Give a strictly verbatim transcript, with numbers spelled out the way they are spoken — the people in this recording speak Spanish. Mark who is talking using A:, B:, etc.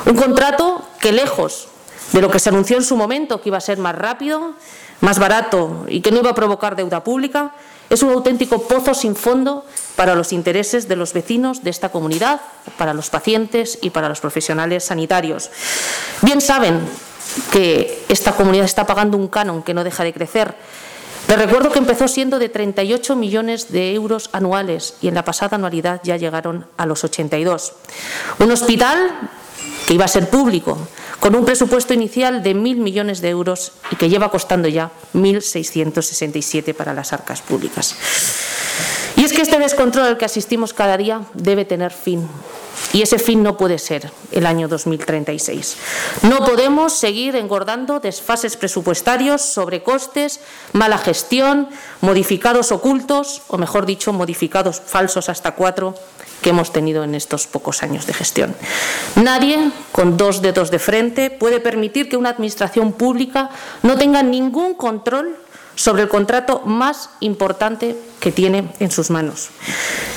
A: Un contrato que, lejos de lo que se anunció en su momento, que iba a ser más rápido, más barato y que no iba a provocar deuda pública, es un auténtico pozo sin fondo para los intereses de los vecinos de esta comunidad, para los pacientes y para los profesionales sanitarios. Bien saben que esta comunidad está pagando un canon que no deja de crecer. Les recuerdo que empezó siendo de treinta y ocho millones de euros anuales y en la pasada anualidad ya llegaron a los ochenta y dos. Un hospital que iba a ser público, con un presupuesto inicial de mil millones de euros y que lleva costando ya mil seiscientos sesenta y siete para las arcas públicas. Y es que este descontrol al que asistimos cada día debe tener fin. Y ese fin no puede ser el año dos mil treinta y seis. No podemos seguir engordando desfases presupuestarios, sobrecostes, mala gestión, modificados ocultos, o mejor dicho, modificados falsos hasta cuatro, que hemos tenido en estos pocos años de gestión. Nadie, con dos dedos de frente, puede permitir que una administración pública no tenga ningún control sobre el contrato más importante que tiene en sus manos.